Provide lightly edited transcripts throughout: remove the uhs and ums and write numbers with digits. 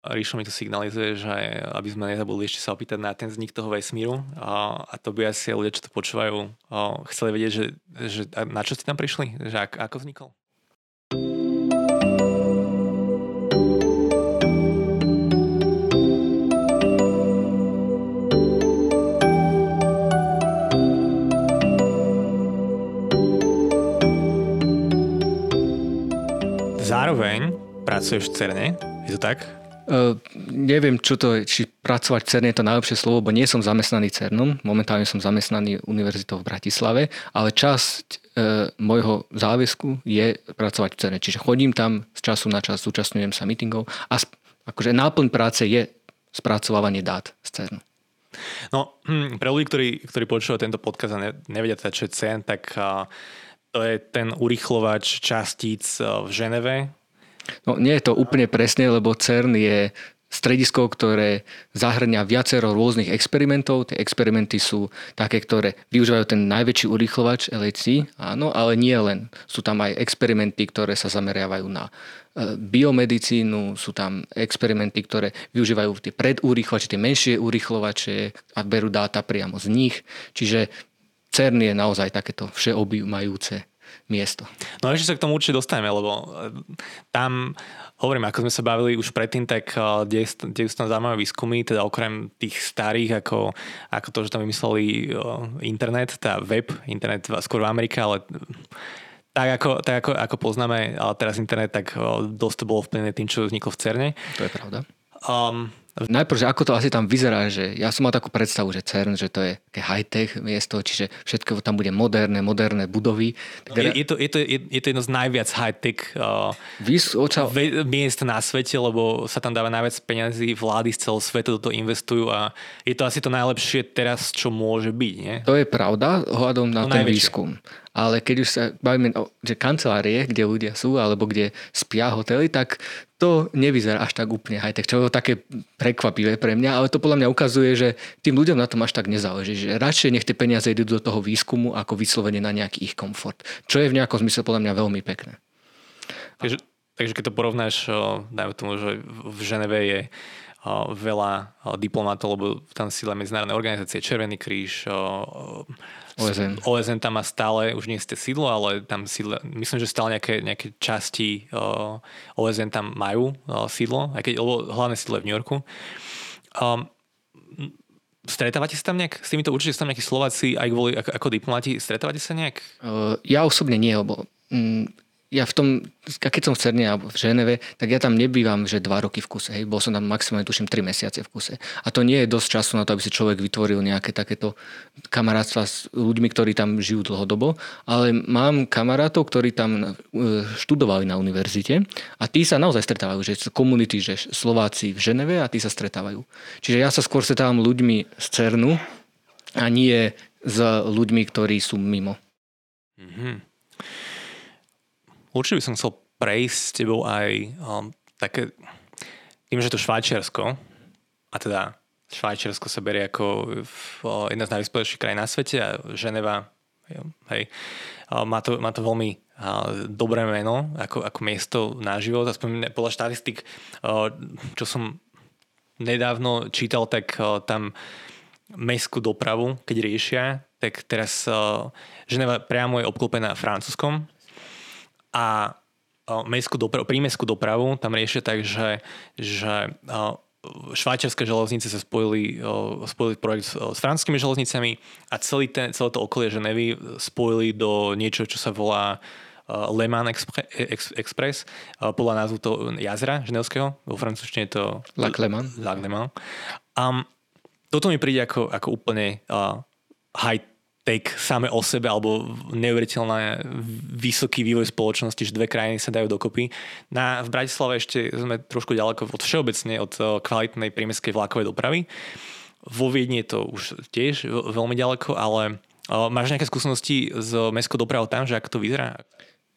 Ríšo mi to signalizuje, že aby sme nezabudli ešte sa opýtať na ten vznik toho vesmíru a to by asi ľudia, čo to počúvajú, chceli vedieť, že na čo ste tam prišli? Že ako vznikol? Zároveň pracuješ v CERNe, je to tak? Neviem, čo to je, či pracovať v CERNe je to najlepšie slovo, bo nie som zamestnaný CERNom, momentálne som zamestnaný Univerzitou v Bratislave, ale časť môjho záväzku je pracovať v CERNe, čiže chodím tam z času na čas, zúčastňujem sa meetingov a akože náplň práce je spracovávanie dát z CERNu. No, pre ľudí, ktorí počúvajú tento podcast a nevedia teda, čo je CERN, tak to je ten urýchlovač častíc v Ženeve. No, nie je to úplne presne, lebo CERN je stredisko, ktoré zahrňa viacero rôznych experimentov. Tie experimenty sú také, ktoré využívajú ten najväčší urýchlovač LHC, áno, ale nie len. Sú tam aj experimenty, ktoré sa zameriavajú na biomedicínu, sú tam experimenty, ktoré využívajú tie predurýchlovače, tie menšie urýchlovače a berú dáta priamo z nich. Čiže CERN je naozaj takéto všeobjímajúce miesto. No ešte sa k tomu určite dostaneme, lebo tam, hovorím, ako sme sa bavili už predtým, tak dejú sa tam zaujímavé výskumy, teda okrem tých starých, ako to, že tam vymysleli internet, teda web, internet skôr v Amerike, ale tak ako poznáme teraz internet, tak dosť to bolo vplyvné tým, čo vzniklo v CERNe. To je pravda. Najprv, že ako to asi tam vyzerá, že ja som mal takú predstavu, že CERN, že to je také high-tech miesto, čiže všetko tam bude moderné budovy. No, je to jedno z najviac high-tech miest na svete, lebo sa tam dáva najviac peniazí, vlády z celého sveta do toho investujú a je to asi to najlepšie teraz, čo môže byť, nie? To je pravda, ohľadom na ten výskum. Ale keď už sa bavíme o že kancelárie, kde ľudia sú, alebo kde spia hotely, tak to nevyzerá až tak úplne high-tech, čo je také prekvapivé pre mňa, ale to podľa mňa ukazuje, že tým ľuďom na tom až tak nezáleží, že radšej nech tie peniaze idú do toho výskumu, ako vyslovene na nejaký ich komfort. Čo je v nejakom zmysle podľa mňa veľmi pekné. Takže keď to porovnáš, dajme tomu, že v Ženeve je veľa diplomatov, lebo tam sídla medzinárodné organizácie, Červený kríž, OSN tam má stále, už nie ste sídlo, ale tam sídla, myslím, že stále nejaké časti OSN tam majú sídlo, aj keď hlavné sídlo je v New Yorku. Stretávate sa tam nejak? S týmito určite sú tam nejakí Slováci aj kvôli ako diplomati. Stretávate sa nejak? Ja osobne nie, lebo ja v tom, keď som v CERNe alebo v Ženeve, tak ja tam nebývam, že 2 roky v kuse. Hej. Bol som tam maximálne, tuším, 3 mesiace v kuse. A to nie je dosť času na to, aby si človek vytvoril nejaké takéto kamarátstva s ľuďmi, ktorí tam žijú dlhodobo. Ale mám kamarátov, ktorí tam študovali na univerzite a tí sa naozaj stretávajú, že komunity, že Slováci v Ženeve a tí sa stretávajú. Čiže ja sa skôr stretávam ľuďmi z CERNu a nie s ľuďmi, ktorí sú mimo. Mhm. Určite by som chcel prejsť s tebou aj také, tým, že to Švajčiarsko, a teda Švajčiarsko sa berie ako jedna z najvyspelejších krajín na svete a Ženeva, hej, má to veľmi dobré meno ako miesto na život. Aspoň podľa štatistik, čo som nedávno čítal, tak tam mestskú dopravu, keď riešia, tak teraz Ženeva priamo je obklopená Francúzskom. A prímestskú dopravu tam riešia tak, že švajčiarske železnice sa spojili projekt s francúzskými železnicami a celé to okolie Ženevy spojili do niečo, čo sa volá Le Mans Express, podľa názvu toho jazera ženevského. Vo francúzštine je to Lac Le Mans. Toto mi príde ako úplne high take same o sebe, alebo neuveriteľná vysoký vývoj spoločnosti, že 2 krajiny sa dajú dokopy. V Bratislave ešte sme trošku ďaleko všeobecne od kvalitnej prímestskej vlakovej dopravy. Vo Viedni je to už tiež veľmi ďaleko, ale máš nejaké skúsenosti s mestskou dopravou tam, že ako to vyzerá?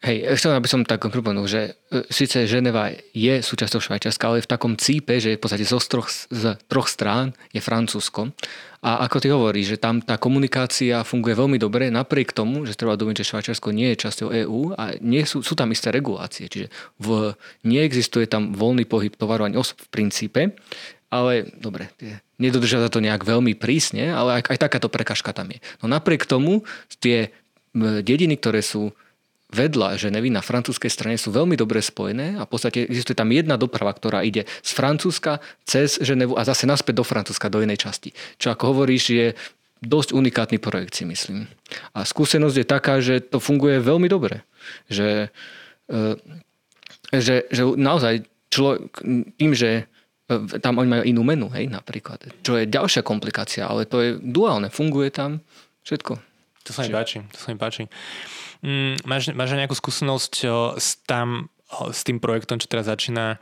Hej, chcel aby som tak pripomenul, že síce Ženeva je súčasťou Švajčiarska, ale v takom cípe, že v podstate z troch strán je Francúzsko. A ako ty hovoríš, že tam tá komunikácia funguje veľmi dobre, napriek tomu, že treba domiť, že Švajčiarsko nie je časťou EÚ a sú tam isté regulácie. Čiže neexistuje tam voľný pohyb tovaru ani osob v princípe, ale dobre, nedodržia sa to nejak veľmi prísne, ale aj takáto prekažka tam je. No napriek tomu tie dediny, ktoré sú vedľa Ženevy na francúzskej strane sú veľmi dobre spojené a v podstate existuje tam jedna doprava, ktorá ide z Francúzska cez Ženevu a zase naspäť do Francúzska, do inej časti. Čo ako hovoríš, je dosť unikátny projekt, si myslím. A skúsenosť je taká, že to funguje veľmi dobre. Že naozaj tým, že tam oni majú inú menu, hej, napríklad. Čo je ďalšia komplikácia, ale to je duálne, funguje tam všetko. To sa mi páči. Máš nejakú skúsenosť s tým projektom, čo teraz začína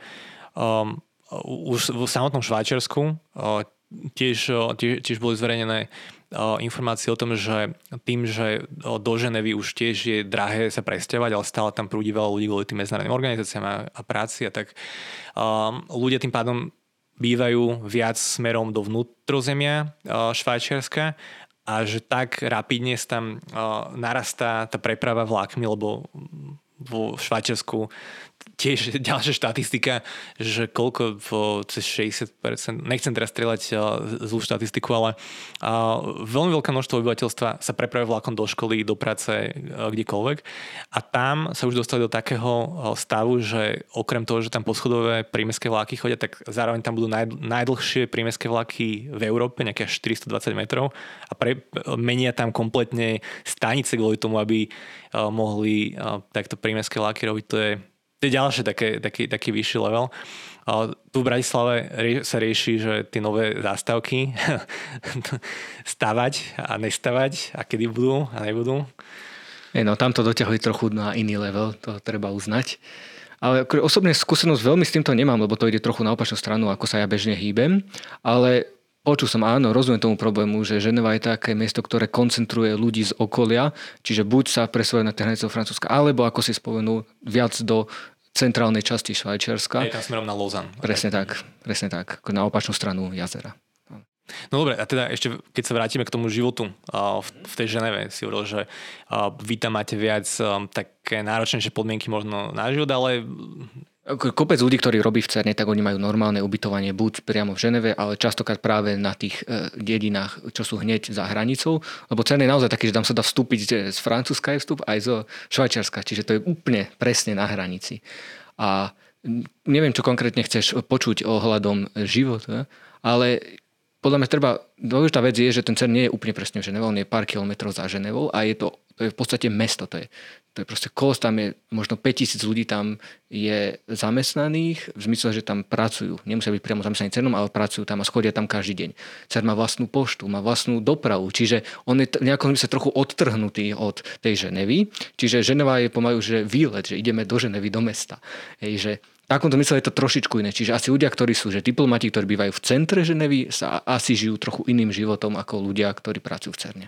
už v samotnom Švajčiarsku? Tiež boli zverejnené informácie o tom, že tým, že do Ženevy už tiež je drahé sa presťahovať, ale stále tam prúdi veľa ľudí kvôli tým medzinárodným organizáciám a práci a tak ľudia tým pádom bývajú viac smerom do vnútrozemia Švajčiarska a že tak rapidne tam narastá tá preprava vlákmi, lebo vo Švajčiarsku tiež ďalšia štatistika, že koľko cez 60%, nechcem teraz strieľať zlú štatistiku, ale veľmi veľké množstvo obyvateľstva sa prepravuje vlákom do školy, do práce, kdekoľvek. A tam sa už dostali do takého stavu, že okrem toho, že tam poschodové prímestské vláky chodia, tak zároveň tam budú najdlhšie prímestské vláky v Európe, nejaké až 420 metrov a menia tam kompletne stanice kvôli tomu, aby mohli takto prímestské vláky robiť. To je ďalšie taký vyšší level. Tu v Bratislave sa rieši, že tie nové zástavky stavať a nestavať a kedy budú a nebudú. No tam to doťahli trochu na iný level, to treba uznať. Ale osobne skúsenosť veľmi s týmto nemám, lebo to ide trochu na opačnú stranu, ako sa ja bežne hýbem. Ale počul som, áno, rozumiem tomu problému, že Ženeva je také miesto, ktoré koncentruje ľudí z okolia, čiže buď sa presúvajú na tie hranice Francúzska, alebo ako si spomenul, viac do centrálnej časti Švajčiarska. Je tam smerom na Lausanne. Presne tak, na opačnú stranu jazera. No dobre, a teda ešte, keď sa vrátime k tomu životu v tej Ženeve, si hovoril, že vy tam máte viac také náročnejšie podmienky možno na život, ale kopec ľudí, ktorí robí v Cerne, tak oni majú normálne ubytovanie buď priamo v Ženeve, ale častokrát práve na tých dedinách, čo sú hneď za hranicou, lebo Cern je naozaj taký, že tam sa dá vstúpiť z Francúzska je vstup aj zo Švajčiarska, čiže to je úplne presne na hranici. A neviem, čo konkrétne chceš počuť ohľadom života, ale podľa mňa dôležitá vec je, že ten Cern nie je úplne presne v Ženeve, on je pár kilometrov za Ženevou a to je v podstate mesto. To je proste kolos, tam je možno 5000 ľudí tam je zamestnaných, v zmysle, že tam pracujú. Nemusia byť priamo zamestnaní Cernom, ale pracujú tam a chodia tam každý deň. Cern má vlastnú poštu, má vlastnú dopravu, čiže on je nejako sa trochu odtrhnutý od tej Ženevy. Čiže Ženeva je pomaly, že výlet, že ideme do Ženevy, do mesta. Že v takomto mysle je to trošičku iné. Čiže asi ľudia, ktorí sú diplomati, ktorí bývajú v centre Ženevy, sa asi žijú trochu iným životom ako ľudia, ktorí pracujú v Cerne.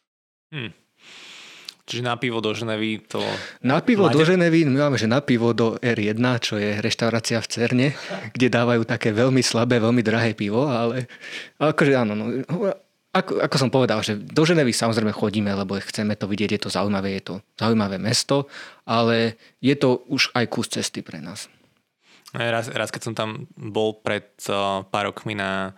Čiže na pivo do Ženevy to... Na pivo do Ženevy, my máme, že na pivo do R1, čo je reštaurácia v Cerne, kde dávajú také veľmi slabé, veľmi drahé pivo, ale akože áno, ako som povedal, že do Ženevy samozrejme chodíme, lebo chceme to vidieť, je to zaujímavé mesto, ale je to už aj kus cesty pre nás. Raz, keď som tam bol pred pár rokmi na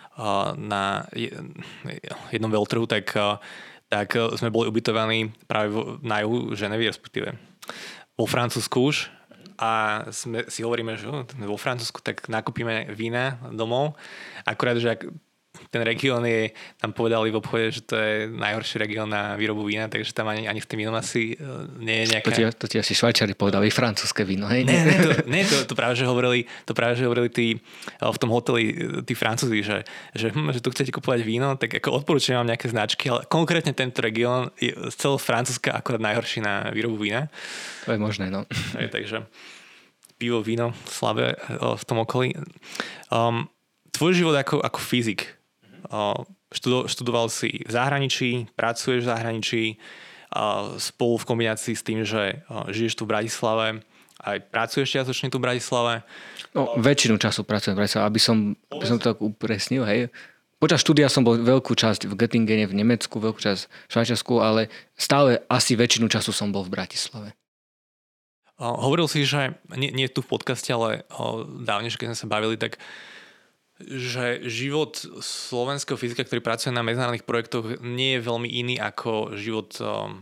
jednom veľtrhu, tak sme boli ubytovaní práve na juhu Ženevy, respektíve vo Francúzsku už. A si hovoríme, že vo Francúzsku tak nakúpime vína domov. Akurát, že ten región je, tam povedali v obchode, že to je najhorší región na výrobu vína, takže tam ani v tým vínom asi nie je nejaká... To ti asi Švajčiari povedali francúzske víno, hej? To práve, že hovorili tí v tom hoteli, tí Francúzi, že tu chcete kupovať víno, tak ako odporúčam vám nejaké značky, ale konkrétne tento región je z celého Francúzska akorát najhorší na výrobu vína. To je možné, no. Takže pivo, víno, slabé v tom okolí. Tvoj život ako fyzik, študoval si v zahraničí, pracuješ v zahraničí, spolu v kombinácii s tým, že žiješ tu v Bratislave, aj pracuješ čiastočne tu v Bratislave? No, väčšinu času pracujem v Bratislave, aby som to tak upresnil, hej. Počas štúdia som bol veľkú časť v Göttingene v Nemecku, veľkú časť v Švajčiarsku, ale stále asi väčšinu času som bol v Bratislave. Hovoril si, že nie tu v podcaste, ale dávnejšie, keď sme sa bavili, tak že život slovenského fyzika, ktorý pracuje na medzinárodných projektoch, nie je veľmi iný ako život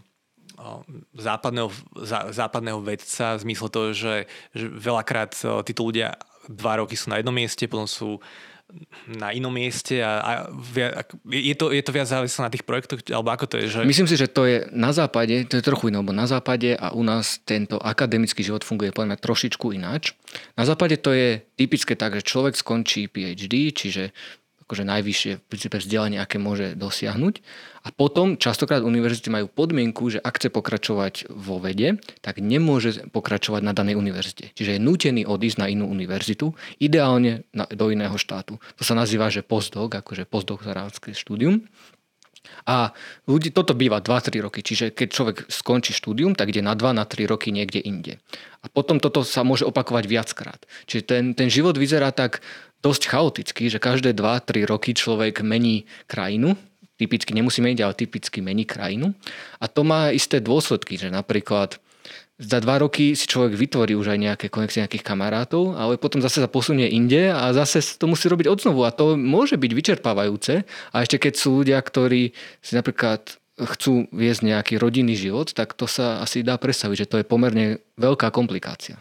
západného vedca v zmysle toho, že veľakrát títo ľudia 2 roky sú na jednom mieste, potom sú na inom mieste a je to viac závislé na tých projektoch, alebo ako to je? Že... Myslím si, že to je na západe, to je trochu iné, lebo na západe a u nás tento akademický život funguje podľa mňa trošičku ináč. Na západe to je typické tak, že človek skončí PhD, čiže akože najvyššie v princípe vzdelanie, aké môže dosiahnuť. A potom častokrát univerzity majú podmienku, že ak chce pokračovať vo vede, tak nemôže pokračovať na danej univerzite. Čiže je nútený odísť na inú univerzitu, ideálne do iného štátu. To sa nazýva, že postdoc, akože postdoktorátske štúdium. A ľudí, toto býva 2-3 roky, čiže keď človek skončí štúdium, tak ide na 2-3 roky niekde inde. A potom toto sa môže opakovať viackrát. Čiže ten život vyzerá tak dosť chaoticky, že každé 2-3 roky človek mení krajinu, typicky nemusí meniť, ale typicky mení krajinu. A to má isté dôsledky, že napríklad za 2 roky si človek vytvorí už aj nejaké konexie nejakých kamarátov, ale potom zase sa posunie inde a zase to musí robiť odznovu a to môže byť vyčerpávajúce. A ešte keď sú ľudia, ktorí si napríklad chcú viesť nejaký rodinný život, tak to sa asi dá predstaviť, že to je pomerne veľká komplikácia.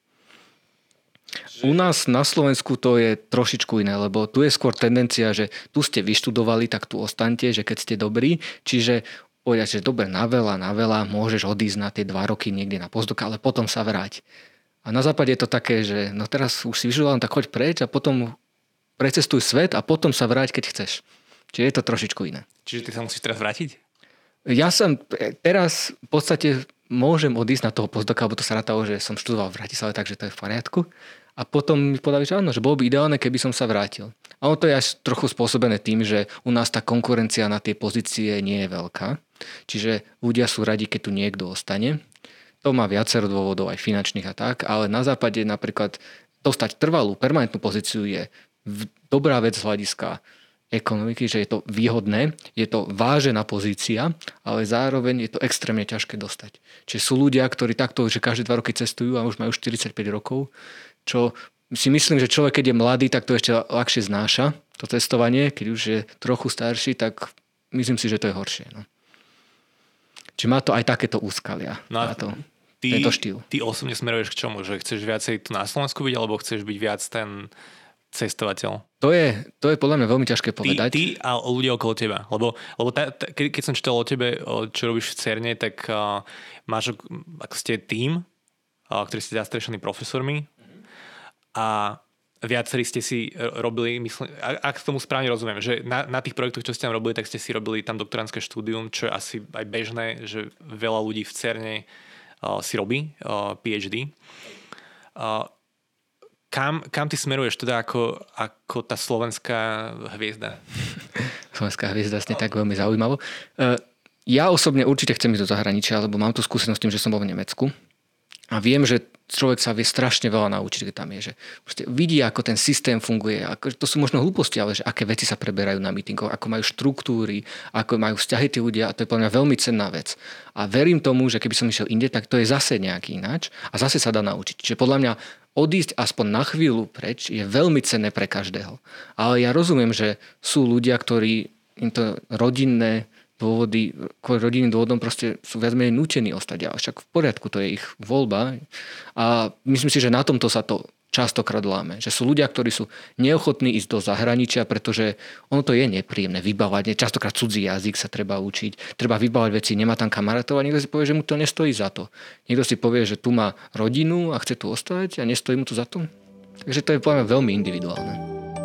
U nás na Slovensku to je trošičku iné, lebo tu je skôr tendencia, že tu ste vyštudovali, tak tu ostaňte, že keď ste dobrí, čiže povedať, že dobre, na veľa, môžeš odísť na tie 2 roky niekde na postdoc, ale potom sa vráť. A na západe je to také, že no teraz už si vyžudoval, tak choď preč a potom precestuj svet a potom sa vráť, keď chceš. Čiže je to trošičku iné. Čiže ty sa musíš teraz vrátiť? Ja som teraz v podstate môžem odísť na toho postdoca, lebo to sa rátalo, že som študoval v Bratislave, takže to je v poriadku. A potom mi povedali, že áno, že bolo by ideálne, keby som sa vrátil. A ono to je až trochu spôsobené tým, že u nás tá konkurencia na tie pozície nie je veľká. Čiže ľudia sú radi, keď tu niekto ostane. To má viacero dôvodov, aj finančných a tak, ale na západe napríklad dostať trvalú, permanentnú pozíciu je dobrá vec z hľadiska ekonomiky, že je to výhodné, je to vážená pozícia, ale zároveň je to extrémne ťažké dostať. Čiže sú ľudia, ktorí takto, že každé 2 roky cestujú a už majú 45 rokov, čo si myslím, že človek, keď je mladý, tak to ešte ľahšie znáša, to cestovanie. Keď už je trochu starší, tak myslím si, že to je horšie. No. Čiže má to aj takéto úskalia. No na to, tento štýl. Ty osobne smeruješ k čomu? Že chceš viacej tu na Slovensku byť, alebo chceš byť viac ten cestovateľ? To je podľa mňa veľmi ťažké povedať. Ty a ľudia okolo teba. Lebo keď som čítal o tebe, čo robíš v CERNe, tak máš, ako ste tým, ktorý ste zastrešení profesormi, a viacerí ste si robili, myslím, ak tomu správne rozumiem, že na tých projektoch, čo ste tam robili, tak ste si robili tam doktorantské štúdium, čo je asi aj bežné, že veľa ľudí v CERNe si robí PhD. Kam ty smeruješ teda ako tá slovenská hviezda? Slovenská hviezda je tak veľmi zaujímavo. Ja osobne určite chcem ísť do zahraničia, lebo mám tu skúsenosť s tým, že som bol v Nemecku. A viem, že človek sa vie strašne veľa naučiť, keď tam je. Že vidí, ako ten systém funguje. To sú možno hlúposti, ale že aké veci sa preberajú na mítingoch, ako majú štruktúry, ako majú vzťahy tí ľudia. A to je pre mňa veľmi cenná vec. A verím tomu, že keby som išiel inde, tak to je zase nejaký ináč a zase sa dá naučiť. Čiže podľa mňa odísť aspoň na chvíľu preč je veľmi cenné pre každého. Ale ja rozumiem, že sú ľudia, ktorí im to rodinné dôvody, kvôli rodinným dôvodom proste sú viac menej nútení ostať. Ale však v poriadku, to je ich voľba. A myslím si, že na tomto sa to častokrát láme. Že sú ľudia, ktorí sú neochotní ísť do zahraničia, pretože ono to je nepríjemné vybávať. Častokrát cudzí jazyk sa treba učiť. Treba vybávať veci, nemá tam kamarátov a niekto si povie, že mu to nestojí za to. Niekto si povie, že tu má rodinu a chce tu ostať a nestojí mu to za to. Takže to je podľa mňa veľmi individuálne.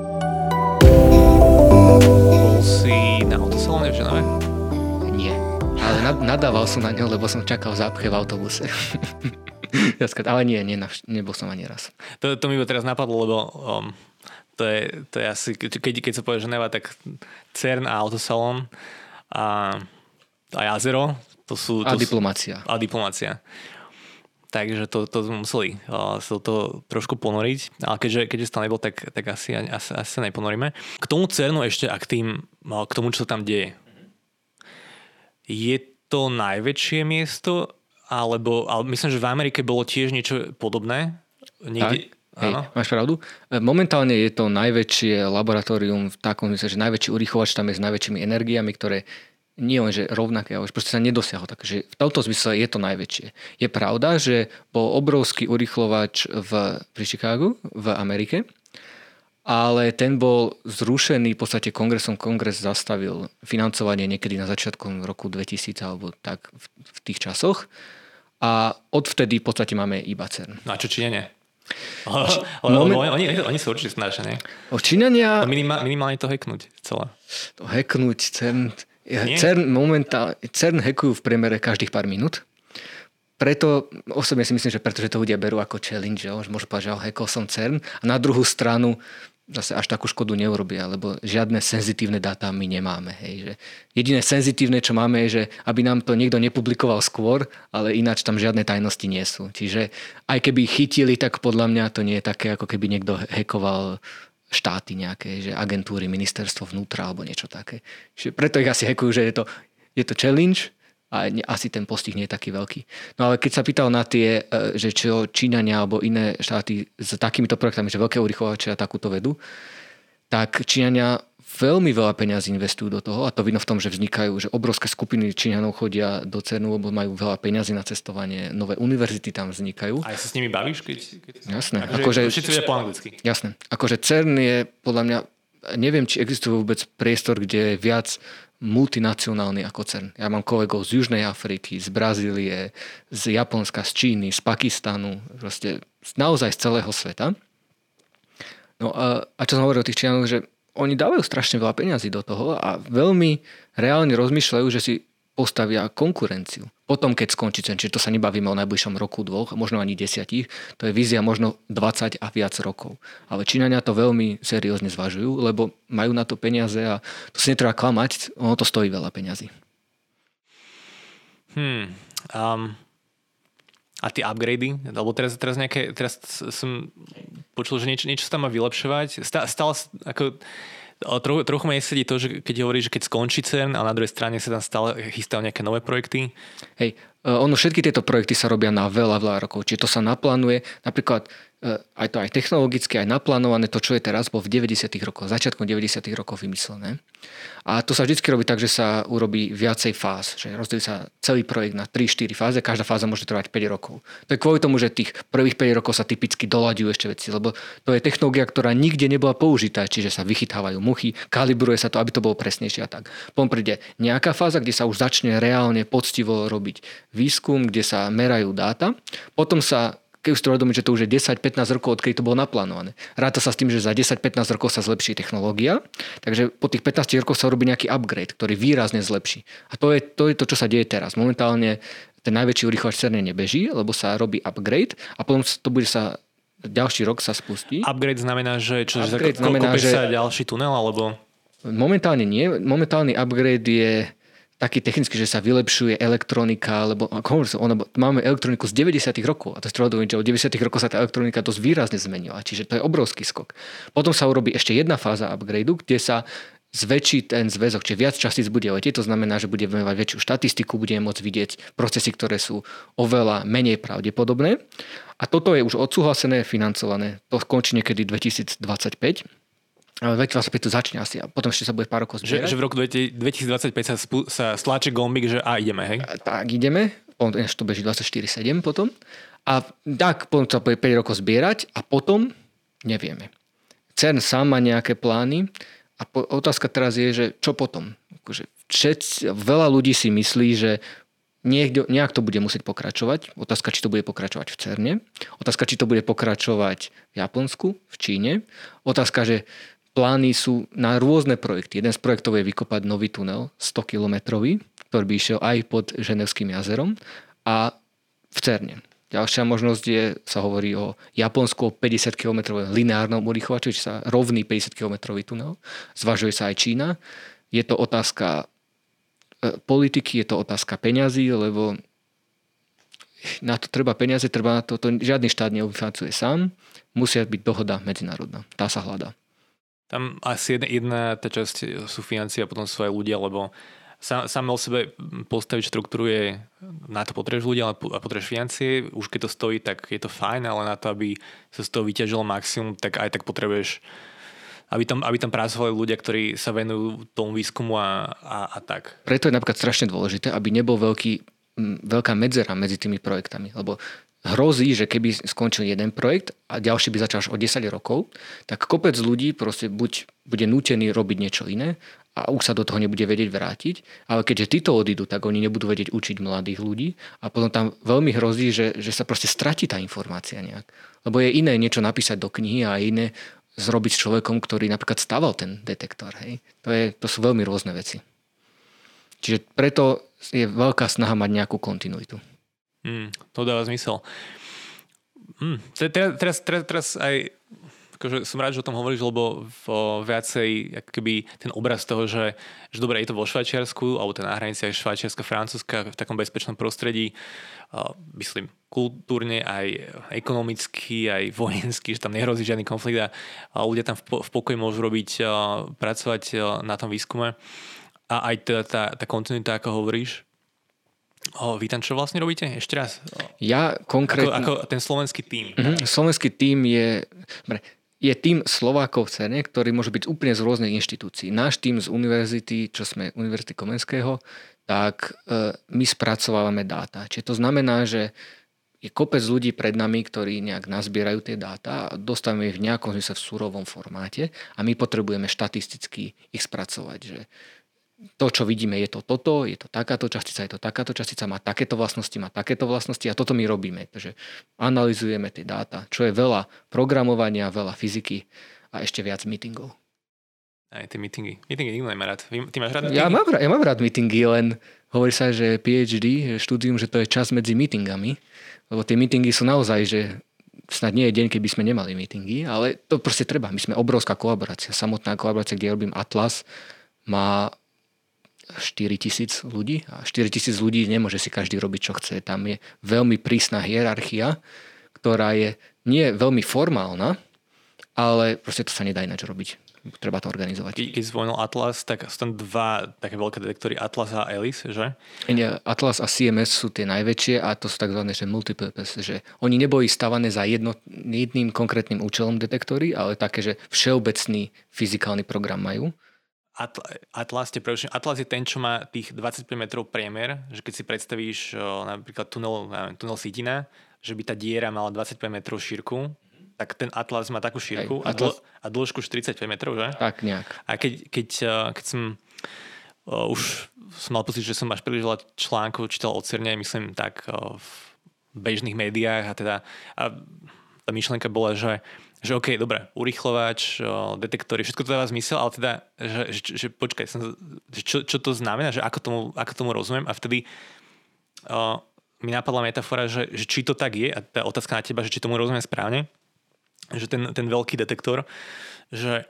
Bol si na autosalóne v Ženeve? Ale nadával som na ňo, lebo som čakal v zápche v autobuse. Ale nebol som ani raz. To mi teraz napadlo, lebo to je asi, keď sa povie Ženeva, tak CERN a autosalón a jazero, A diplomácia. A diplomácia. Takže to sme museli sa to trošku ponoriť. Ale keďže to nebol, tak asi sa neponoríme. K tomu CERNu ešte a k tomu, čo sa tam deje. Je to najväčšie miesto, ale myslím, že v Amerike bolo tiež niečo podobné. Niekde... Hej, máš pravdu. Momentálne je to najväčšie laboratórium v takom zmysle, že najväčší urýchlovač tam je s najväčšími energiami, ktoré nie len, že rovnaké, ale proste sa nedosiahlo. Takže v tomto zmysle je to najväčšie. Je pravda, že bol obrovský urýchlovač pri Chicagu, v Amerike, ale ten bol zrušený v podstate kongresom. Kongres zastavil financovanie niekedy na začiatku roku 2000 alebo tak v tých časoch. A odvtedy v podstate máme iba CERN. No a čo Číňania? Oni sú určite snažia, nie? Číňania... Minimálne to hacknúť celé. To hacknúť CERN hackujú v priemere každých pár minút. Preto osobne si myslím, že pretože to ľudia berú ako challenge, že môžu povedať, že hackol som CERN a na druhú stranu zase až takú škodu neurobia, lebo žiadne senzitívne dáta my nemáme. Hej, že jediné senzitívne, čo máme, je, že aby nám to niekto nepublikoval skôr, ale ináč tam žiadne tajnosti nie sú. Čiže aj keby chytili, tak podľa mňa to nie je také, ako keby niekto hackoval štáty nejaké, že agentúry, ministerstvo vnútra alebo niečo také. Čiže preto ich asi hackujú, že je to challenge a asi ten postih nie je taký veľký. No ale keď sa pýtal na tie, že čo Číňania alebo iné štáty s takýmito projektami, že veľké urýchlovače a takúto vedú, tak Číňania veľmi veľa peňazí investujú do toho a to vidno v tom, že vznikajú, že obrovské skupiny Číňanov chodia do CERNu, lebo majú veľa peňazí na cestovanie, nové univerzity tam vznikajú. A sa s nimi bavíš? Jasné. Všetci vedia po anglicky. Jasné. Akože CERN je podľa mňa, neviem, či existuje vôbec priestor, kde je viac multinacionálny ako CERN. Ja mám kolegov z Južnej Afriky, z Brazílie, z Japonska, z Číny, z Pakistanu, proste naozaj z celého sveta. No a čo som hovoril o tých Číňanoch, že oni dávajú strašne veľa peňazí do toho a veľmi reálne rozmýšľajú, že si postavia konkurenciu. Potom, keď skončí CERN, čiže to sa nebavíme o najbližšom roku, 2, možno ani 10, to je vízia možno 20 a viac rokov. Ale Číňania to veľmi seriózne zvažujú, lebo majú na to peniaze a to si netreba klamať, ono to stojí veľa peňazí. A tie upgrady? Lebo teraz som počul, že niečo sa tam má vylepšovať. Stále ako... Trochu ma nesedí to, že keď hovoríš, že keď skončí CERN a na druhej strane sa tam stále chystajú nejaké nové projekty. Hej, všetky tieto projekty sa robia na veľa rokov. Čiže to sa naplánuje, napríklad aj technologicky, aj naplánované, to, čo je teraz, bolo v 90. rokoch, začiatkom 90. rokov vymyslené. A to sa vždy robí tak, že sa urobí viacej fáz, že rozdelí sa celý projekt na 3-4 fáze, každá fáza môže trvať 5 rokov. To je kvôli tomu, že tých prvých 5 rokov sa typicky doľaďujú ešte veci, lebo to je technológia, ktorá nikde nebola použitá, čiže sa vychytávajú muchy, kalibruje sa to, aby to bolo presnejšie a tak. Potom príde nejaká fáza, kde sa už začne reálne poctivo robiť výskum, kde sa merajú dáta, potom sa keď už to uvedomí, že to už je 10-15 rokov, odkedy to bolo naplánované. Ráta sa s tým, že za 10-15 rokov sa zlepší technológia, takže po tých 15 rokoch sa robí nejaký upgrade, ktorý výrazne zlepší. A to je to, čo sa deje teraz. Momentálne ten najväčší urýchlovač CERN nebeží, lebo sa robí upgrade a potom to bude sa ďalší rok sa spustí. Upgrade znamená, že kúpi sa ďalší tunel, alebo... Momentálne nie. Momentálny upgrade je taký technicky, že sa vylepšuje elektronika, lebo máme elektroniku z 90. rokov a to treba dovoliť, že od 90. rokov sa tá elektronika dosť výrazne zmenila, čiže to je obrovský skok. Potom sa urobí ešte jedna fáza upgradeu, kde sa zväčší ten zväzok, čiže viac častíc bude letieť, to znamená, že budeme mať väčšiu štatistiku, budeme môcť vidieť procesy, ktoré sú oveľa menej pravdepodobné. A toto je už odsúhlasené, financované. To skončí niekedy 2025. Ale 2025 to začne asi a potom ešte sa bude pár rokov zbierať. Že v roku 2025 sa stlačí gombík, že ideme, hej? Tak, ideme. Potom to beží 24/7 potom. A tak, potom sa bude 5 rokov zbierať a potom nevieme. CERN sám má nejaké plány a otázka teraz je, že čo potom? Akože veľa ľudí si myslí, že nejak to bude musieť pokračovať. Otázka, či to bude pokračovať v CERNe. Otázka, či to bude pokračovať v Japonsku, v Číne. Otázka, že plány sú na rôzne projekty. Jeden z projektov je vykopať nový tunel 100-kilometrový, ktorý by išiel aj pod Ženevským jazerom a v CERNe. Ďalšia možnosť je, sa hovorí o Japonsku o 50-kilometrovom lineárnom urýchlovači, čiže sa rovný 50-kilometrový tunel. Zvažuje sa aj Čína. Je to otázka politiky je to otázka peňazí, lebo na to treba peniaze, treba na to žiadny štát neufinancuje sám, musia byť dohoda medzinárodná. Tá sa hľadá. Tam asi jedna tá časť sú financie a potom sú aj ľudia, lebo sám o sebe postaviť štruktúru je, na to potrebuješ ľudia a potrebuješ financie. Už keď to stojí, tak je to fajn, ale na to, aby sa z toho vyťažilo maximum, tak aj tak potrebuješ, aby tam pracovali ľudia, ktorí sa venujú tomu výskumu a tak. Preto je napríklad strašne dôležité, aby nebol veľká medzera medzi tými projektami, lebo hrozí, že keby skončil jeden projekt a ďalší by začal až o 10 rokov, tak kopec ľudí proste buď bude nútený robiť niečo iné a už sa do toho nebude vedieť vrátiť, ale keďže títo odídu, tak oni nebudú vedieť učiť mladých ľudí a potom tam veľmi hrozí, že sa proste stratí tá informácia nejak. Lebo je iné niečo napísať do knihy a iné zrobiť s človekom, ktorý napríklad staval ten detektor. Hej. To sú veľmi rôzne veci. Čiže preto je veľká snaha mať nejakú kontinuitu. To dáva zmysel. Teraz aj akože som rád, že o tom hovoríš, lebo viacej keby ten obraz toho, že dobre, je to vo Švajčiarsku, alebo na hraniciach Švajčiarska, Francúzska, v takom bezpečnom prostredí, myslím, kultúrne, aj ekonomicky, aj vojensky, že tam nehrozí žiadny konflikt a ľudia tam v pokoji môžu pracovať na tom výskume. A aj teda tá kontinuita, ako hovoríš. Vítam, čo vlastne robíte? Ešte raz. Ja konkrétne... Ako ten slovenský tím. Slovenský tím je tím Slovákov v CERNe, ktorý môže byť úplne z rôznych inštitúcií. Náš tím z univerzity, čo sme Univerzity Komenského, tak my spracovávame dáta. Čiže to znamená, že je kopec ľudí pred nami, ktorí nejak nazbierajú tie dáta a dostávame ich v nejakom zmysle v surovom formáte a my potrebujeme štatisticky ich spracovať, že to, čo vidíme, je to toto, je to takáto častica, má takéto vlastnosti a toto my robíme. Takže analyzujeme tie dáta, čo je veľa programovania, veľa fyziky a ešte viac meetingov. Aj tie meetingy. Meetingy nikto nemá rád. Ty máš rád meetingy? Ja mám rád meetingy, len hovorí sa, že PhD, štúdium, že to je čas medzi meetingami, lebo tie meetingy sú naozaj, že snad nie je deň, keby sme nemali meetingy, ale to proste treba. My sme obrovská kolaborácia. Samotná kolaborácia, kde robím Atlas, má 4,000 ľudí a 4,000 ľudí nemôže si každý robiť, čo chce. Tam je veľmi prísna hierarchia, ktorá je nie veľmi formálna, ale proste to sa nedá ináč robiť. Treba to organizovať. Keď zvonil Atlas, tak sú tam dva také veľké detektory, Atlas a ELIS, že? Atlas a CMS sú tie najväčšie a to sú takzvané multipurpose, že oni neboli stavané za jedným konkrétnym účelom detektory, ale také, že všeobecný fyzikálny program majú. Atlas je ten, čo má tých 25 metrov priemer, že keď si predstavíš napríklad tunel Sitina, že by tá diera mala 25 metrov šírku, tak ten Atlas má takú šírku a dĺžku 45 metrov, že? Tak nejak. A keď som už som mal pocit, že som až príliš veľa článkov čítal o CERNe, myslím tak v bežných médiách a tá myšlienka bola, že OK, dobre, urýchlovač, detektory, všetko to dáva zmysel, ale teda, že počkaj, čo to znamená, že ako tomu rozumiem a vtedy mi napadla metafora, že či to tak je a tá otázka na teba, že či tomu rozumiem správne, že ten veľký detektor, že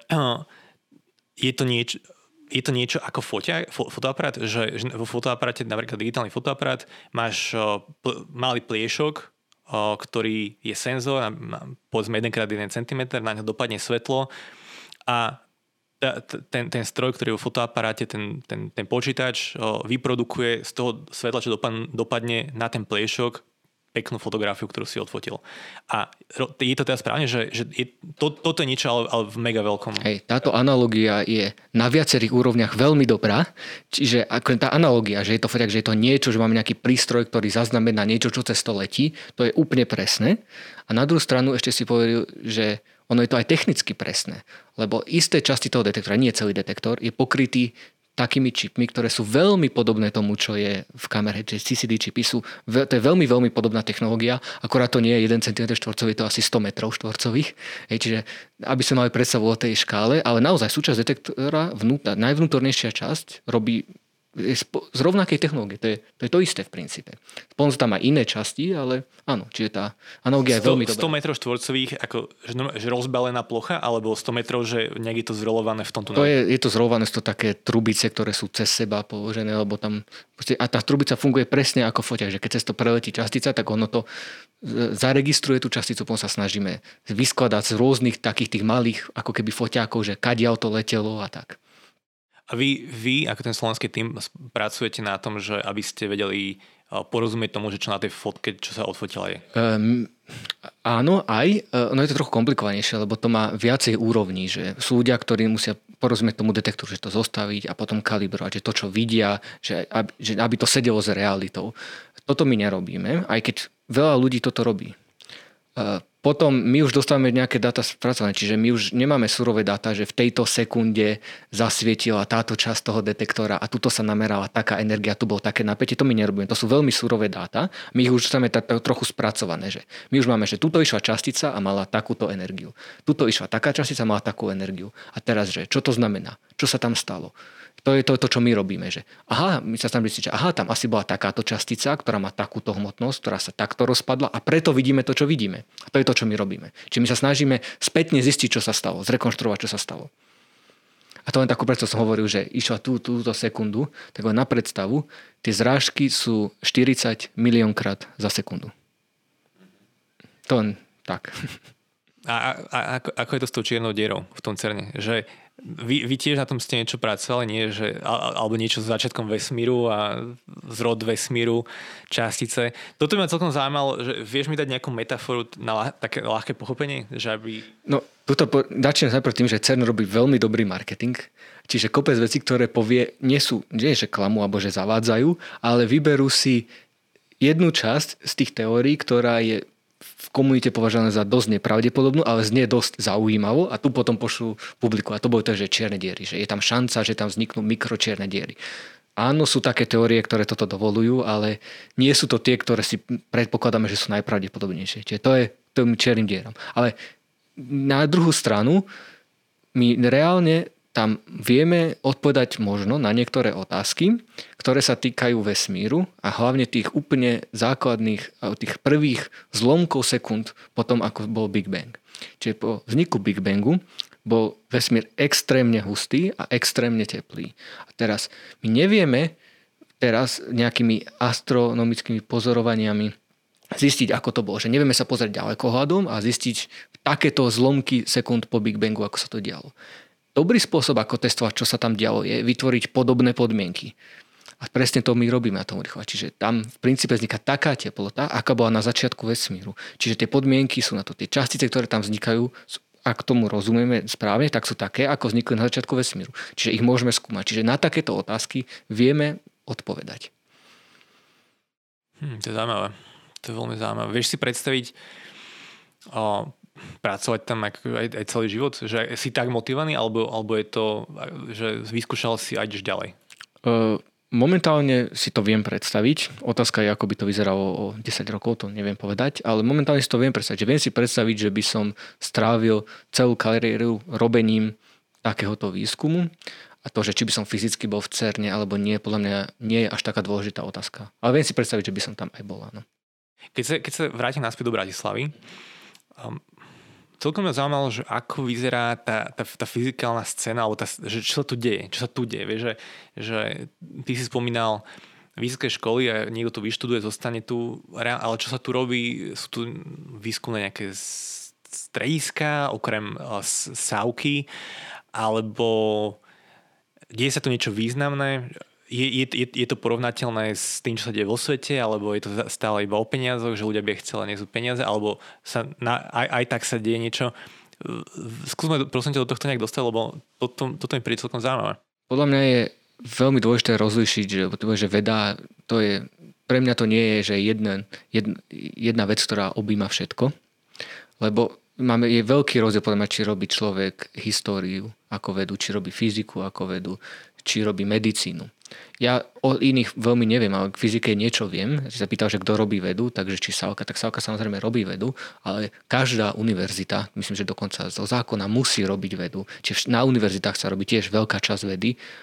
je to niečo ako fotoaparát, že vo fotoaparáte, napríklad digitálny fotoaparát, máš malý pliešok, ktorý je senzor, povedzme 1x1 cm, na ňo dopadne svetlo a ten stroj, ktorý je vo fotoaparáte, ten počítač vyprodukuje z toho svetla, čo dopadne na ten pliešok, peknú fotografiu, ktorú si odfotil. A je to teda správne, že toto je niečo, ale v mega veľkom. Hej, táto analogia je na viacerých úrovniach veľmi dobrá. Čiže ako tá analogia, že je to foťak, že je to niečo, že máme nejaký prístroj, ktorý zaznamená niečo, čo cez to letí, to je úplne presné. A na druhú stranu ešte si povedal, že ono je to aj technicky presné. Lebo isté časti toho detektora, nie celý detektor, je pokrytý takými čipmi, ktoré sú veľmi podobné tomu, čo je v kamere. Čiže CCD čipy to je veľmi, veľmi podobná technológia, akorát to nie je 1 cm štvorcový, to asi 100 metrov štvorcových. Čiže aby sme mali predstavu o tej škále, ale naozaj súčasť detektora, najvnútornejšia časť robí z rovnakej technológie. To je to isté v princípe. Potom sú tam aj iné časti, ale áno, čiže tá analogia je veľmi dobrá. 100 metrov štvorcových, ako, že rozbalená plocha, alebo 100 metrov, že nejak je to zrolované v tomto? Je to zrolované, sú to také trubice, ktoré sú cez seba položené, lebo tam a tá trubica funguje presne ako foťák, že keď cez to preletí častica, tak ono to zaregistruje tú časticu, potom sa snažíme vyskladať z rôznych takých tých malých, ako keby foťákov, že kadiaľ to letelo a tak. A vy, ako ten slovenský tím, pracujete na tom, že aby ste vedeli porozumieť tomu, že čo na tej fotke, čo sa odfotila je? Áno, aj. No je to trochu komplikovanejšie, lebo to má viacej úrovní, že sú ľudia, ktorí musia porozumieť tomu detektoru, že to zostaviť a potom kalibrovať, že to, čo vidia, že aby to sedelo s realitou. Toto my nerobíme, aj keď veľa ľudí toto robí. Potom my už dostávame nejaké dáta spracované, čiže my už nemáme surové dáta, že v tejto sekunde zasvietila táto časť toho detektora a tuto sa namerala taká energia, tu bolo také napätie, to my nerobíme. To sú veľmi surové dáta, my ich už dostávame trochu spracované, že my už máme, že tuto išla častica a mala takúto energiu. Tuto išla taká častica a mala takú energiu. A teraz, že čo to znamená? Čo sa tam stalo? To je to, čo my robíme, že my sa tam myslíme, že tam asi bola takáto častica, ktorá má takúto hmotnosť, ktorá sa takto rozpadla a preto vidíme to, čo vidíme. A to je to, čo my robíme. Čiže my sa snažíme spätne zistiť, čo sa stalo, zrekonštruovať, čo sa stalo. A to len takú predstavu som hovoril, že išla túto sekundu, tak len na predstavu, tie zrážky sú 40 miliónkrát za sekundu. To len tak. A ako je to s tou čiernou dierou v tom CERNe? Že vy tiež na tom ste niečo pracovali, nie? Že, alebo niečo s začiatkom vesmíru a zrod vesmíru, častice. Toto ma celkom zaujímalo, že vieš mi dať nejakú metaforu na také ľahké pochopenie? Že aby... No, začnem najprv tým, že CERN robí veľmi dobrý marketing. Čiže kopec vecí, ktoré povie, nie že klamu alebo že zavádzajú, ale vyberú si jednu časť z tých teórií, ktorá je v komunite považované za dosť nepravdepodobnú, ale znie dosť zaujímavo a tu potom pošlú publiku. A to bolo to, že čierne diery, že je tam šanca, že tam vzniknú mikročierne diery. Áno, sú také teórie, ktoré toto dovolujú, ale nie sú to tie, ktoré si predpokladáme, že sú najpravdepodobnejšie. Čiže to je tým čiernym dieram. Ale na druhú stranu my reálne tam vieme odpovedať možno na niektoré otázky, ktoré sa týkajú vesmíru a hlavne tých úplne základných, tých prvých zlomkov sekúnd potom, ako bol Big Bang. Čiže po vzniku Big Bangu bol vesmír extrémne hustý a extrémne teplý. A teraz my nevieme nejakými astronomickými pozorovaniami zistiť, ako to bolo. Že nevieme sa pozrieť ďalekohľadom a zistiť takéto zlomky sekúnd po Big Bangu, ako sa to dialo. Dobrý spôsob, ako testovať, čo sa tam dialo, je vytvoriť podobné podmienky. A presne to my robíme na tom rýchle. Čiže tam v princípe vzniká taká teplota, aká bola na začiatku vesmíru. Čiže tie podmienky sú na to. Tie častice, ktoré tam vznikajú, ak tomu rozumieme správne, tak sú také, ako vznikli na začiatku vesmíru. Čiže ich môžeme skúmať. Čiže na takéto otázky vieme odpovedať. To je zaujímavé. To je veľmi zaujímavé. Vieš si predstaviť pracovať tam aj celý život? Že si tak motivovaný, alebo je to, že vyskúšal si a ideš ďalej? Momentálne si to viem predstaviť. Otázka je, ako by to vyzeralo o 10 rokov, to neviem povedať, ale momentálne si to viem predstaviť. Že viem si predstaviť, že by som strávil celú kariéru robením takéhoto výskumu. A to, že či by som fyzicky bol v CERNe alebo nie, podľa mňa nie je až taká dôležitá otázka. Ale viem si predstaviť, že by som tam aj bol. Áno. Keď sa vrátim naspäť do Bratislavy, celkom mňa zaujímalo, že ako vyzerá tá fyzikálna scéna, alebo že čo sa tu deje. Vieš, že ty si spomínal vysoké školy a niekto tu vyštuduje, zostane tu, ale čo sa tu robí, sú tu výskumné nejaké strediská, okrem sávky, alebo deje sa tu niečo významné? Je to porovnateľné s tým, čo sa deje vo svete, alebo je to stále iba o peniazoch, že ľudia by chceli niesť peniaze, alebo aj tak sa deje niečo? Skúsme prosím ťa do tohto nejak dostať, lebo toto mi príde celkom zaujímavé. Podľa mňa je veľmi dôležité rozlíšiť, že veda, pre mňa to nie je, že jedna vec, ktorá objíma všetko, lebo je veľký rozdiel, podľa mňa, či robí človek históriu ako vedu, či robí fyziku ako vedu, či robí medicínu. Ja o iných veľmi neviem, ale k fyzike niečo viem. Si sa pýtal, že kto robí vedu, takže či Sálka, tak Sálka samozrejme robí vedu, ale každá univerzita, myslím, že dokonca zo zákona musí robiť vedu. Čiže na univerzitách sa robí tiež veľká časť vedy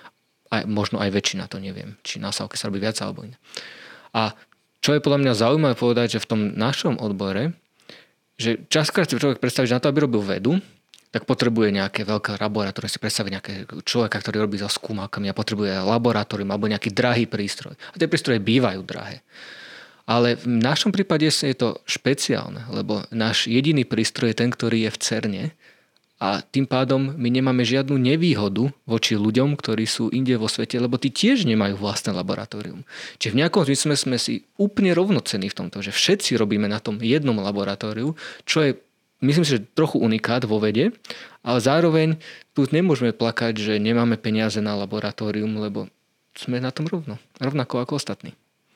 možno aj väčšina, to neviem. Či na sávke sa robí viac alebo iné. A čo je podľa mňa zaujímavé povedať, že v tom našom odbore, že častokrát si človek predstaví, že na to, aby robil vedu, tak potrebuje nejaké veľké laboratórium, si predstaví nejaké človeka, ktorý robí so skúmakami a potrebuje laboratórium alebo nejaký drahý prístroj. A tie prístroje bývajú drahé. Ale v našom prípade je to špeciálne, lebo náš jediný prístroj je ten, ktorý je v CERNe a tým pádom my nemáme žiadnu nevýhodu voči ľuďom, ktorí sú inde vo svete, lebo tí tiež nemajú vlastné laboratórium. Čiže v nejakom zmysle sme si úplne rovnocenní v tomto, že všetci robíme na tom jednom laboratóriu, čo je, myslím si, že trochu unikát vo vede, ale zároveň tu nemôžeme plakať, že nemáme peniaze na laboratórium, lebo sme na tom rovnako ako ostatní.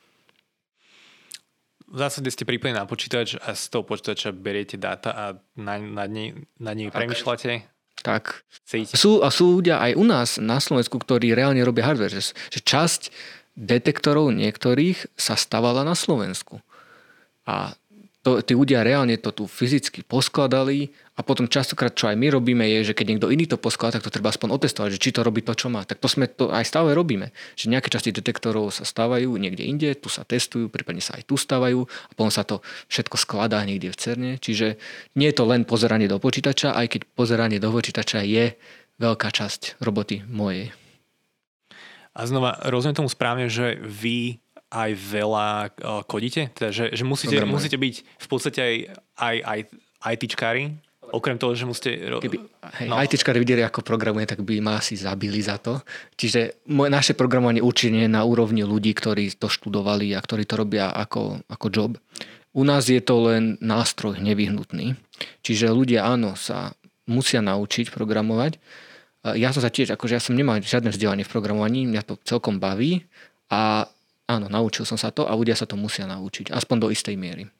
V zásade ste pripojení na počítač a z toho počítača beriete dáta a nad nimi premýšľate? Tak. Sú ľudia aj u nás na Slovensku, ktorí reálne robia hardware. Že časť detektorov niektorých sa stavala na Slovensku. A tí ľudia reálne to tu fyzicky poskladali a potom častokrát, čo aj my robíme, je, že keď niekto iný to poskladá, tak to treba aspoň otestovať, že či to robí to, čo má. Tak to aj stále robíme. Že nejaké časti detektorov sa stávajú niekde inde, tu sa testujú, prípadne sa aj tu stávajú a potom sa to všetko skladá niekde v CERNe. Čiže nie je to len pozeranie do počítača, aj keď pozeranie do počítača je veľká časť roboty mojej. A znova, rozumiem tomu správne, že vy aj veľa kodíte? Teda, že musíte byť v podstate aj ITčkári? Okrem toho, že musíte... ITčkári videli, ako programuje, tak by ma asi zabili za to. Čiže naše programovanie určite je na úrovni ľudí, ktorí to študovali a ktorí to robia ako job. U nás je to len nástroj nevyhnutný. Čiže ľudia áno sa musia naučiť programovať. Ja som sa tiež, ja som nemal žiadne vzdelanie v programovaní, mňa to celkom baví a áno, naučil som sa to a ľudia sa to musia naučiť. Aspoň do istej miery.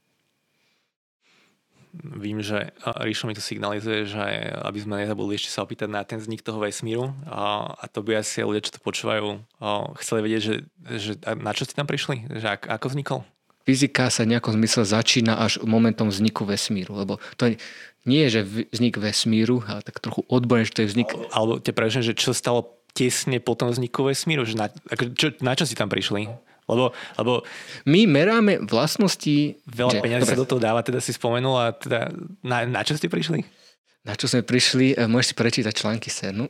Vím, že Ríšo mi to signalizuje, že aby sme nezabudli ešte sa opýtať na ten vznik toho vesmíru a to by asi ľudia, čo to počúvajú, chceli vedieť, že na čo ste tam prišli? Že ako vznikol? Fyzika sa v nejakom zmysle začína až momentom vzniku vesmíru, lebo to nie je, že vznik vesmíru, ale tak trochu odborne, že to je vznik... Alebo te prežem, že čo stalo tesne po tom vzniku vesmíru? Že na čo si tam prišli? Lebo my meráme vlastnosti... Veľa peňazí sa do toho dáva, teda si spomenul a teda na čo ste prišli? Na čo sme prišli? Môžeš si prečítať články CERNu.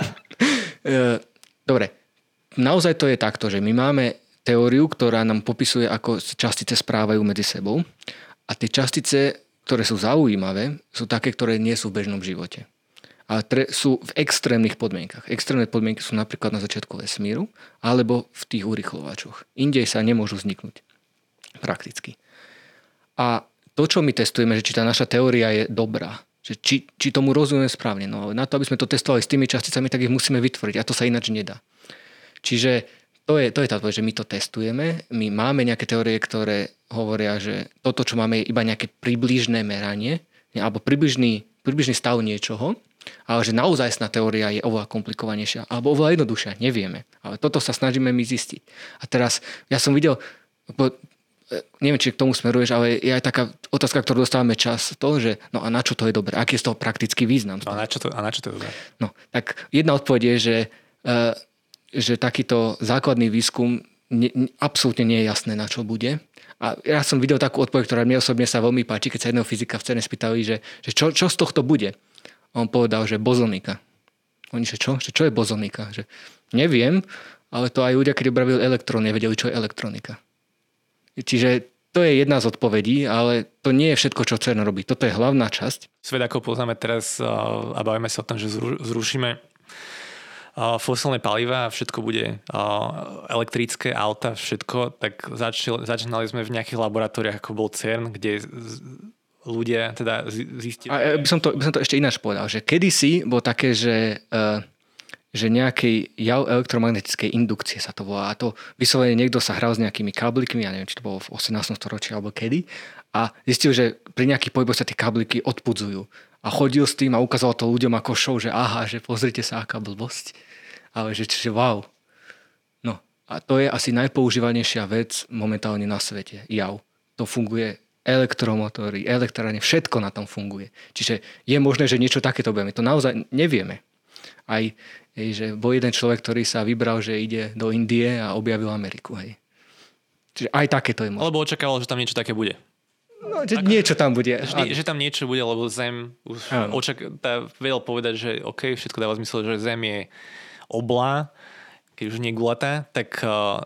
Dobre, naozaj to je takto, že my máme teóriu, ktorá nám popisuje, ako častice správajú medzi sebou a tie častice, ktoré sú zaujímavé, sú také, ktoré nie sú v bežnom živote. A sú v extrémnych podmienkach. Extrémne podmienky sú napríklad na začiatku vesmíru alebo v tých urýchlovačoch. Inde sa nemôžu vzniknúť. Prakticky. A to, čo my testujeme, že či tá naša teória je dobrá, že či tomu rozumieme správne. No ale na to, aby sme to testovali s tými časticami, tak ich musíme vytvoriť. A to sa ináč nedá. Čiže to je tá vec, že my to testujeme. My máme nejaké teórie, ktoré hovoria, že toto, čo máme, je iba nejaké približné meranie alebo približný stav niečoho. Ale že naozajstná teória je oveľa komplikovanejšia alebo oveľa jednoduchšia, nevieme. Ale toto sa snažíme my zistiť. A teraz, ja som videl, neviem, či k tomu smeruješ, ale je aj taká otázka, ktorú dostávame čas, že no a na čo to je dobré? Aký je z toho praktický význam? No a na čo to je dobré? No, tak jedna odpoveď je, že takýto základný výskum absolútne nie je jasné, na čo bude. A ja som videl takú odpoveď, ktorá mne osobne sa veľmi páči, keď sa jedného fyzika v CERNe spýtali, že čo z tohto bude? On povedal, že bozonika. Oni, že čo? Že čo je bozonika? Že neviem, ale to aj ľudia, keď objavili elektrón, nevedeli, čo je elektronika. Čiže to je jedna z odpovedí, ale to nie je všetko, čo CERN robí. Toto je hlavná časť. Svet, ako poznáme teraz a bavíme sa o tom, že zrušíme fosilné paliva a všetko bude elektrické auta, všetko, tak začínali sme v nejakých laboratóriách, ako bol CERN, kde ľudia teda zistili... A by som to ešte ináč povedal, že kedysi bolo také, že nejaký jav elektromagnetickej indukcie sa to volá. A to vyslovene niekto sa hral s nejakými káblikmi, ja neviem, či to bolo v 18. storočí alebo kedy, a zistil, že pri nejakých pohyboch sa tie kábliky odpudzujú. A chodil s tým a ukázal to ľuďom ako show, že aha, že pozrite sa, aká blbosť. Ale že wow. No a to je asi najpoužívanejšia vec momentálne na svete. Jav. To funguje elektromotory, elektrárne, všetko na tom funguje. Čiže je možné, že niečo takéto budeme. To naozaj nevieme. Aj, že bol jeden človek, ktorý sa vybral, že ide do Indie a objavil Ameriku. Hej. Čiže aj takéto je možné. Alebo očakával, že tam niečo také bude. No, že niečo tam bude. Že tam niečo bude, lebo Zem už vedel povedať, že OK, všetko dáva zmysel, že Zem je oblá, keď už nie gulatá, tak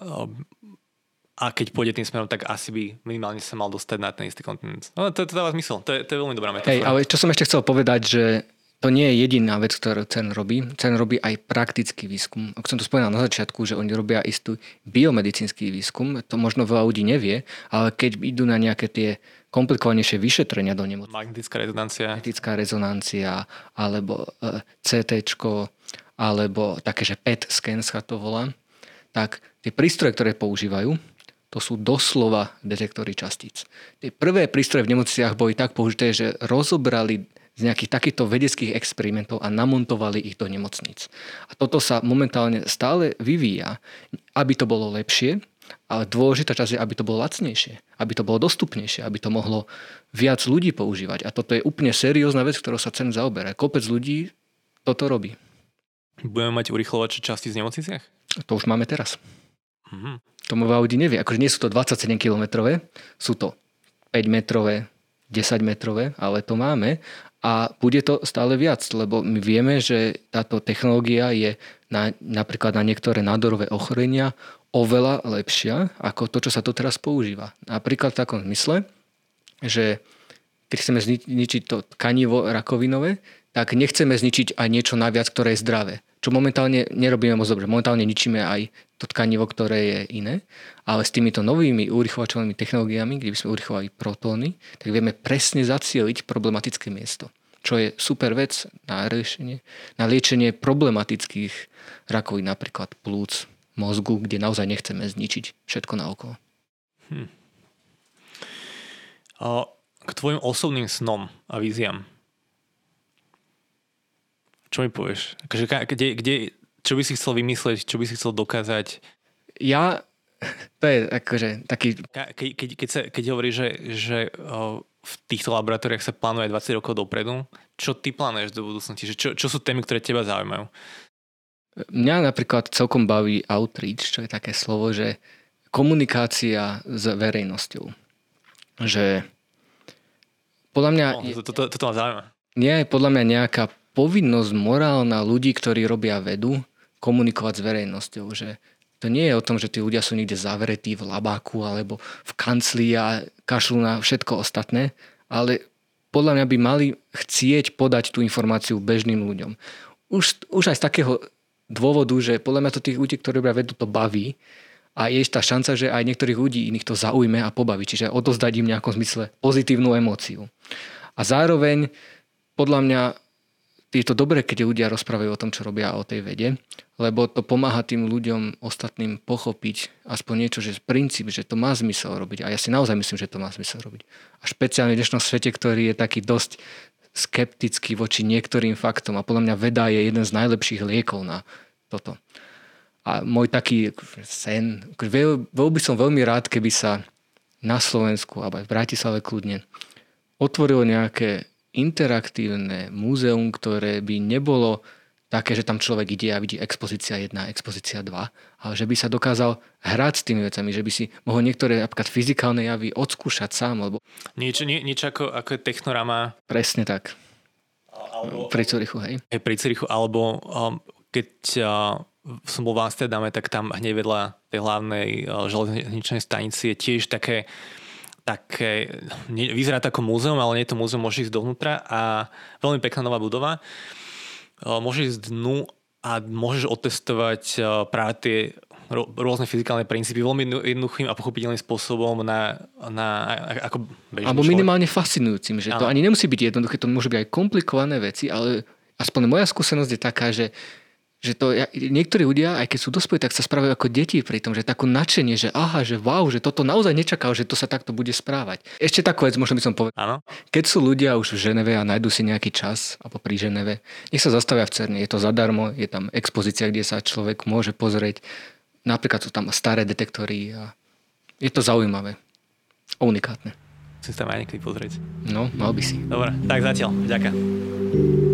a keď pôjde tým smerom, tak asi by minimálne sa mal dostať na ten istý kontinent. No to dáva zmysel, to je veľmi dobrá metafora. Hej, ale čo som ešte chcel povedať, že to nie je jediná vec, ktorú CERN robí. CERN robí aj praktický výskum. Ako som to spomínal na začiatku, že oni robia istý biomedicínsky výskum, to možno veľa ľudí nevie, ale keď idú na nejaké tie komplikovanejšie vyšetrenia do nemocnice. Magnetická rezonancia, alebo CTčko, alebo také, že PET scan sa to volá, tak tie prístroje, ktoré používajú, to sú doslova detektory častíc. Tie prvé prístroje v nemocniciach boli tak použité, že rozobrali z nejakých takýchto vedeckých experimentov a namontovali ich do nemocníc. A toto sa momentálne stále vyvíja, aby to bolo lepšie, ale dôležitá časť je, aby to bolo lacnejšie, aby to bolo dostupnejšie, aby to mohlo viac ľudí používať. A toto je úplne seriózna vec, ktorou sa CERN zaoberá. Kopec ľudí toto robí. Budeme mať urychľovače časti z nemocniciach? To už máme teraz. To veľa ľudí nevie. Akože nie sú to 27 kilometrové, sú to 5 metrové, 10 metrové, ale to máme. A bude to stále viac, lebo my vieme, že táto technológia je napríklad na niektoré nádorové ochorenia oveľa lepšia ako to, čo sa to teraz používa. Napríklad v takom zmysle, že keď chceme zničiť to tkanivo rakovinové, tak nechceme zničiť aj niečo naviac, ktoré je zdravé. Čo momentálne nerobíme moc dobre. Momentálne ničíme aj to tkanivo, ktoré je iné, ale s týmito novými urychlovačovými technológiami, kde by sme urychlovali protóny, tak vieme presne zacieliť problematické miesto. Čo je super vec na liečenie problematických rakovín, napríklad plúc, mozgu, kde naozaj nechceme zničiť všetko naokolo. K tvojim osobným snom a víziám. Čo mi povieš? Čo by si chcel vymysleť? Čo by si chcel dokázať? To je akože taký... Keď hovoríš, že v týchto laboratóriách sa plánuje 20 rokov dopredu, čo ty plánuješ do budúcnosti? Čo sú témy, ktoré teba zaujímajú? Mňa napríklad celkom baví outreach, čo je také slovo, že komunikácia s verejnosťou. Že podľa mňa... Toto ma zaujíma. Nie je podľa mňa nejaká povinnosť morálna ľudí, ktorí robia vedu, komunikovať s verejnosťou. Že to nie je o tom, že tí ľudia sú niekde zavretí v labáku alebo v kancli a kašľú na všetko ostatné, ale podľa mňa by mali chcieť podať tú informáciu bežným ľuďom. Už aj z takého dôvodu, že podľa mňa to tých ľudí, ktorí robia vedu, to baví a je tá šanca, že aj niektorých ľudí iných to zaujme a pobaví. Čiže odozdať im v nejakom zmysle pozitívnu emóciu. A zároveň podľa mňa je to dobré, keď ľudia rozprávajú o tom, čo robia o tej vede, lebo to pomáha tým ľuďom ostatným pochopiť aspoň niečo, že princíp, že to má zmysel robiť. A ja si naozaj myslím, že to má zmysel robiť. A špeciálne v dnešnom svete, ktorý je taký dosť skeptický voči niektorým faktom. A podľa mňa veda je jeden z najlepších liekov na toto. A môj taký sen, bol by som veľmi rád, keby sa na Slovensku, alebo aj v Bratislave kľudne, otvorilo nejaké interaktívne múzeum, ktoré by nebolo také, že tam človek ide a vidí expozícia 1, expozícia 2, ale že by sa dokázal hrať s tými vecami, že by si mohol niektoré napríklad fyzikálne javy odskúšať sám. Alebo... Niečo ako je Technorama. Presne tak. Pri Zürichu, hej. Pri Zürichu, alebo keď som bol v Amsterdame, tak tam hneď vedľa tej hlavnej železničnej stanice je tiež také vyzerá to ako múzeum, ale nie je to múzeum, môžeš ísť dovnútra a veľmi pekná nová budova. Môžeš ísť dnu a môžeš otestovať práve tie rôzne fyzikálne princípy veľmi jednoduchým a pochopiteľným spôsobom ako bežný alebo minimálne fascinujúcim, že to ani nemusí byť jednoduché, to môže byť aj komplikované veci, ale aspoň moja skúsenosť je taká, že niektorí ľudia, aj keď sú dospelí, tak sa správajú ako deti pri tom, že takú nadšenie, že aha, že wow, že toto naozaj nečakal, že to sa takto bude správať. Ešte takú vec, možno by som povedal. Áno. Keď sú ľudia už v Ženeve a nájdu si nejaký čas, alebo pri Ženeve, nech sa zastavia v CERNe, je to zadarmo, je tam expozícia, kde sa človek môže pozrieť. Napríklad sú tam staré detektory a je to zaujímavé. Unikátne. Chcem sa tam aj niekedy pozrieť. No, mal by si. Dobre, tak zatiaľ. Ďakujem.